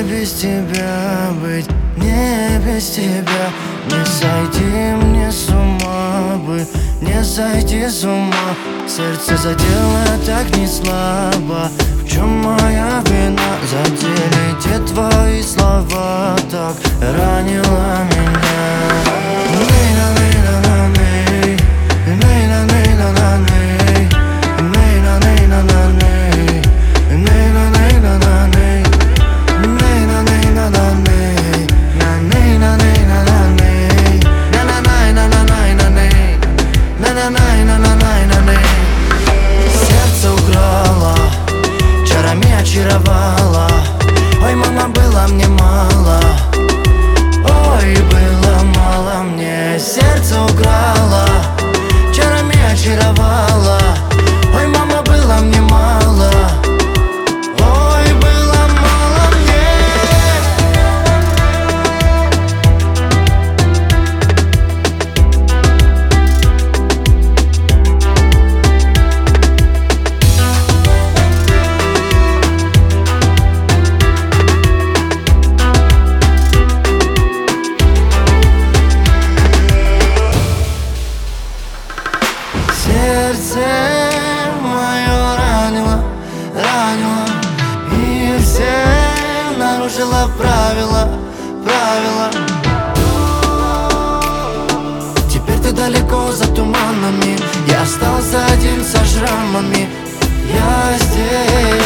не без тебя быть, не без тебя. Не сойти мне с ума бы, не сойти с ума. Сердце задело так не слабо. В чем моя вина? Задели те твои слова, так ранила меня. Сердце украла, чарами очаровала. Ой, мама, было мне мало. Ой, было мало мне. Сердце украла, чарами очаровала. Ой, мама, было мне мало. Ой, было мало мне. Сердце мое ранило, ранило, и все нарушило правила, правила. Теперь ты далеко за туманами, я остался один со шрамами. Я здесь.